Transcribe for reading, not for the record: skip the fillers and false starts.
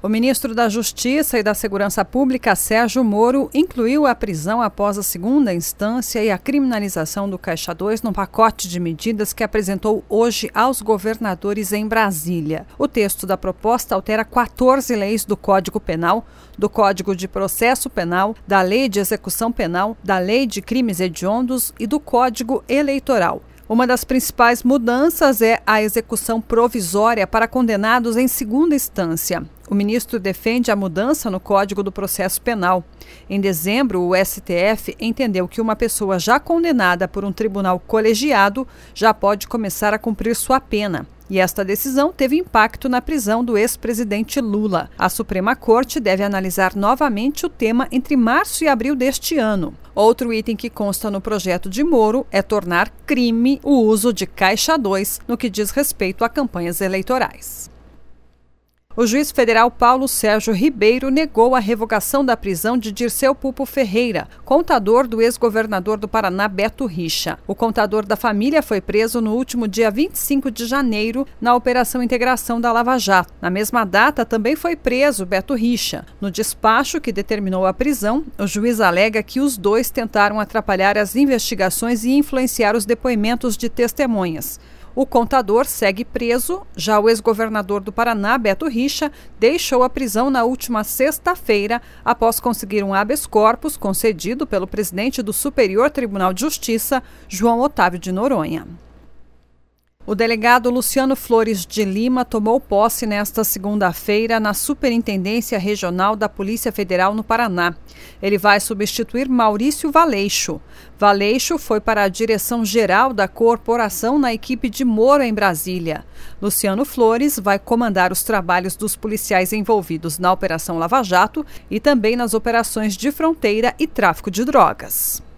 O ministro da Justiça e da Segurança Pública, Sérgio Moro, incluiu a prisão após a segunda instância e a criminalização do Caixa 2 no pacote de medidas que apresentou hoje aos governadores em Brasília. O texto da proposta altera 14 leis do Código Penal, do Código de Processo Penal, da Lei de Execução Penal, da Lei de Crimes Hediondos e do Código Eleitoral. Uma das principais mudanças é a execução provisória para condenados em segunda instância. O ministro defende a mudança no Código do Processo Penal. Em dezembro, o STF entendeu que uma pessoa já condenada por um tribunal colegiado já pode começar a cumprir sua pena. E esta decisão teve impacto na prisão do ex-presidente Lula. A Suprema Corte deve analisar novamente o tema entre março e abril deste ano. Outro item que consta no projeto de Moro é tornar crime o uso de Caixa 2 no que diz respeito a campanhas eleitorais. O juiz federal Paulo Sérgio Ribeiro negou a revogação da prisão de Dirceu Pulpo Ferreira, contador do ex-governador do Paraná, Beto Richa. O contador da família foi preso no último dia 25 de janeiro na Operação Integração da Lava Jato. Na mesma data, também foi preso Beto Richa. No despacho que determinou a prisão, o juiz alega que os dois tentaram atrapalhar as investigações e influenciar os depoimentos de testemunhas. O contador segue preso, já o ex-governador do Paraná, Beto Richa, deixou a prisão na última sexta-feira após conseguir um habeas corpus concedido pelo presidente do Superior Tribunal de Justiça, João Otávio de Noronha. O delegado Luciano Flores de Lima tomou posse nesta segunda-feira na Superintendência Regional da Polícia Federal no Paraná. Ele vai substituir Maurício Valeixo. Valeixo foi para a direção-geral da corporação na equipe de Moro em Brasília. Luciano Flores vai comandar os trabalhos dos policiais envolvidos na Operação Lava Jato e também nas operações de fronteira e tráfico de drogas.